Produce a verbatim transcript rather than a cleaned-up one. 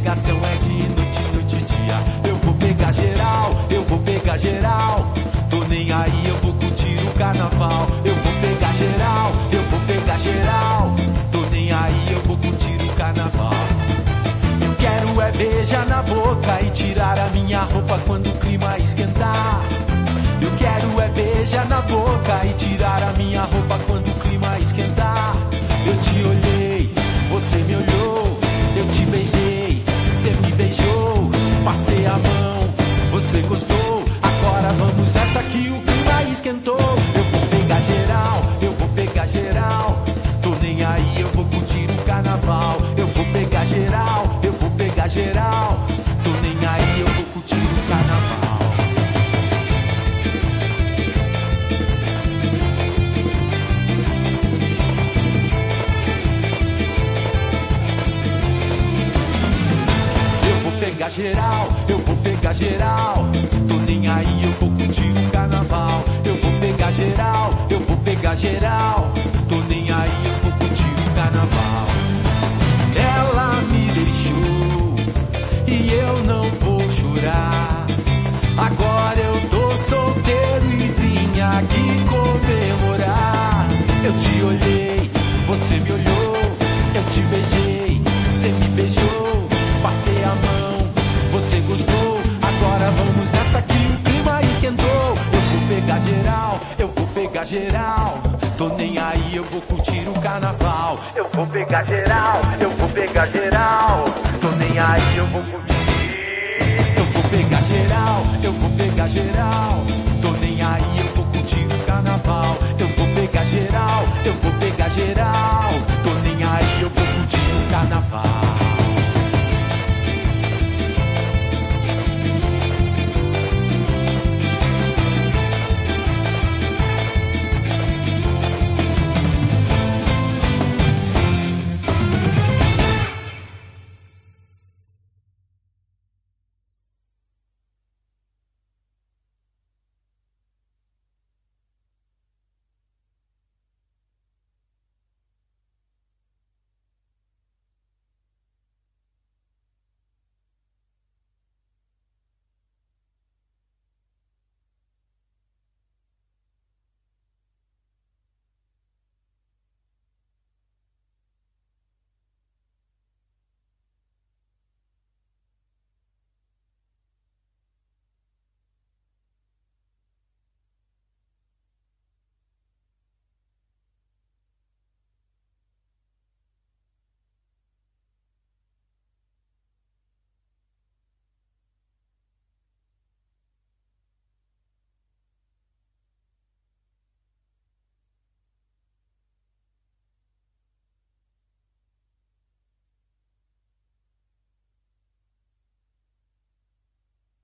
pegação é de noite, noite e dia. Eu vou pegar geral, eu vou pegar geral. Tô nem aí, eu vou curtir o carnaval. Eu vou pegar geral, eu vou pegar geral. Tô nem aí, eu vou curtir o carnaval. Eu quero é beijar na boca e tirar a minha roupa quando o clima esquentar. Eu quero é beijar na boca e tirar a minha roupa quando o clima esquentar. Eu te olhei, você me olhou, eu te beijei, você me beijou, passei a mão, você gostou, agora vamos nessa que o clima esquentou. Eu vou pegar geral, eu vou pegar geral, tô nem aí, eu vou curtir o carnaval. Eu vou pegar geral, eu vou pegar geral, tô nem aí, eu vou curtir o carnaval. Pegar geral, eu vou pegar geral, tô nem aí, eu vou curtir o carnaval. Eu vou pegar geral, eu vou pegar geral, tô nem aí, eu vou curtir o carnaval. Ela me deixou e eu não vou chorar. Agora eu tô solteiro e vim aqui comemorar. Eu te olhei, você me olhou, eu te beijei, você me beijou, passei a mão, você gostou, agora vamos nessa que o clima esquentou. Eu vou pegar geral, eu vou pegar geral, tô nem aí, eu vou curtir o carnaval. Eu vou pegar geral, eu vou pegar geral, tô nem aí, eu vou curtir. Eu vou pegar geral, eu vou pegar geral, tô nem aí, eu vou curtir o carnaval. Eu vou pegar geral, eu vou pegar geral, tô nem aí, eu vou curtir o carnaval.